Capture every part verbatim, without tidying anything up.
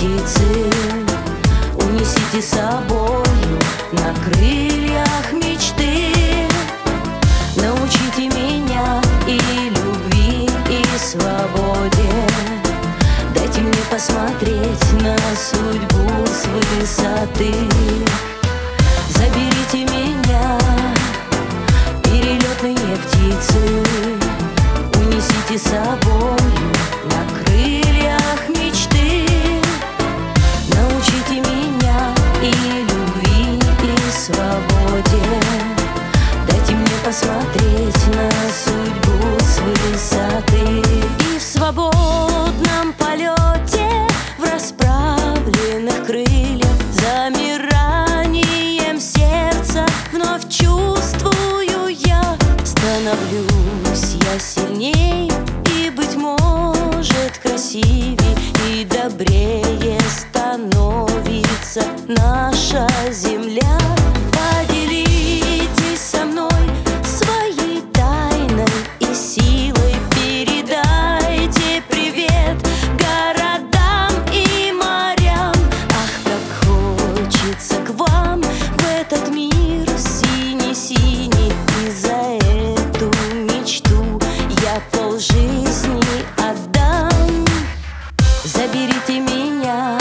птицы, унесите с собою на крыльях мечты. Научите меня и любви, и свободе. Дайте мне посмотреть на судьбу с высоты. Заберите меня, перелетные птицы, унесите с собою на крыльях мечты. Научите меня и любви, и свободе. Дайте мне посмотреть на судьбу с высоты. И в свободном полете, в расправленных крыльях, замиранием сердца вновь чувствую я. Становлюсь я сильней и, быть может, красивей и добрее становится наша земля. Поделитесь со мной своей тайной и силой, передайте привет городам и морям. Ах, как хочется к вам в этот мир синий-синий, и за эту мечту я полжизни отдам. Заберите меня,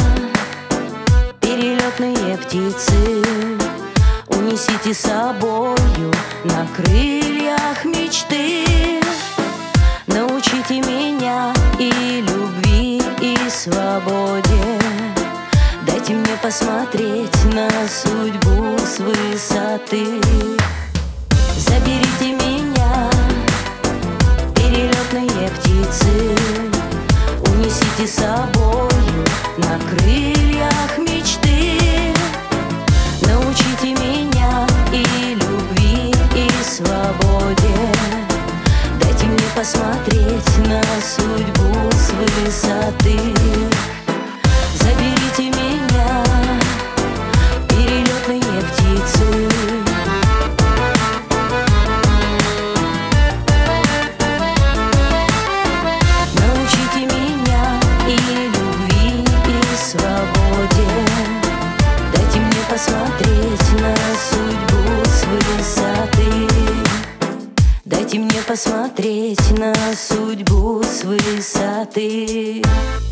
перелетные птицы, унесите с собою на крыльях мечты. Научите меня и любви, и свободе. Дайте мне посмотреть на судьбу с высоты. Заберите меня, перелетные птицы, унесите с собою на крыльях мечты. Научите меня и любви, и свободе. Дайте мне посмотреть на судьбу с высоты. Заберите меня, перелетные птицы. Научите меня и любви, и свободе. Дайте мне посмотреть на судьбу с высоты. Дайте мне посмотреть на судьбу с высоты.